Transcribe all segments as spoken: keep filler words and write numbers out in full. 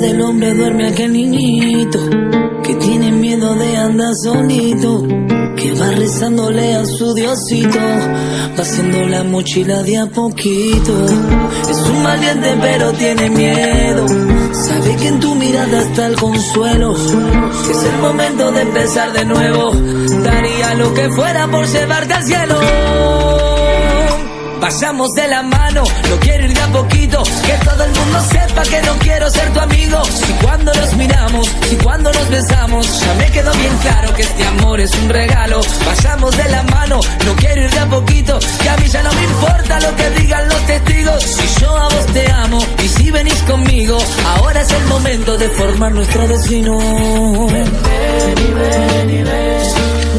del hombre duerme aquel niñito que tiene miedo de andar solito, que va rezándole a su Diosito, va haciendo la mochila de a poquito. Es un valiente pero tiene miedo, sabe que en tu mirada está el consuelo, que es el momento de empezar de nuevo, daría lo que fuera por llevarte al cielo. Vayamos de la mano, no quiero ir de a poquito, que todo el mundo sepa que no quiero ser tu amigo. Si cuando nos miramos, si cuando nos besamos, ya me quedó bien claro que este amor es un regalo. Vayamos de la mano, no quiero ir de a poquito, que a mí ya no me importa lo que digan los testigos. Si yo a vos te amo y si venís conmigo, ahora es el momento de formar nuestro destino. Ven, ven y ven y ven.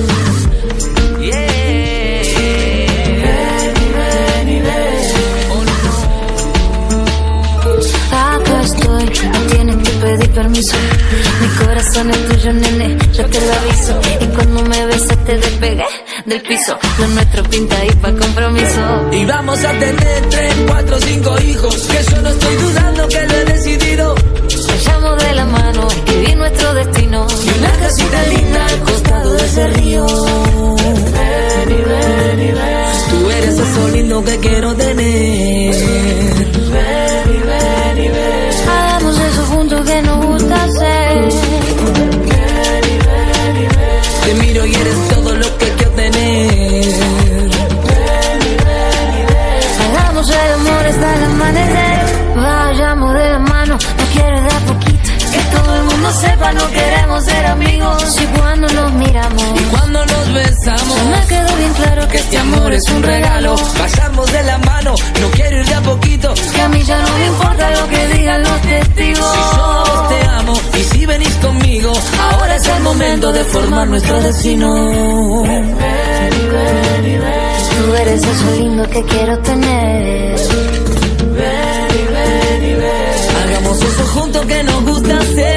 Pedí permiso, mi corazón es tuyo, nene, yo te lo aviso. Y cuando me besé te despegué del piso, lo nuestro pinta ahí pa' compromiso. Y vamos a tener tres, cuatro, cinco hijos, que yo no estoy dudando que lo he decidido. Vayamos de la mano, escribir nuestro destino, y una casita linda al costado de ese río. Ven y ven y ven. Tú eres eso lindo que quiero tener. Ven y ven y ven. Hagamos eso juntos que nos gusta hacer. Ven y ven y ven. Te miro y eres todo lo que quiero tener. Ven y ven y ven. Hagamos el amor hasta el amanecer. Vayamos de la mano, no quiero de a poquito, que todo el mundo sepa, no queremos ser amigos. Y cuando nos miramos, y cuando nos besamos, me quedó bien claro que este amor es un regalo. Vayamos de la mano, no quiero ir de a poquito, que a mí ya no me importa lo que digan los testigos. Si yo a vos te amo y si venís conmigo, ahora es el momento de formar nuestro destino. Ven, ven y ven y ven. Tú eres eso lindo que quiero tener. Ven y ven y ven. Hagamos eso juntos que nos gusta hacer.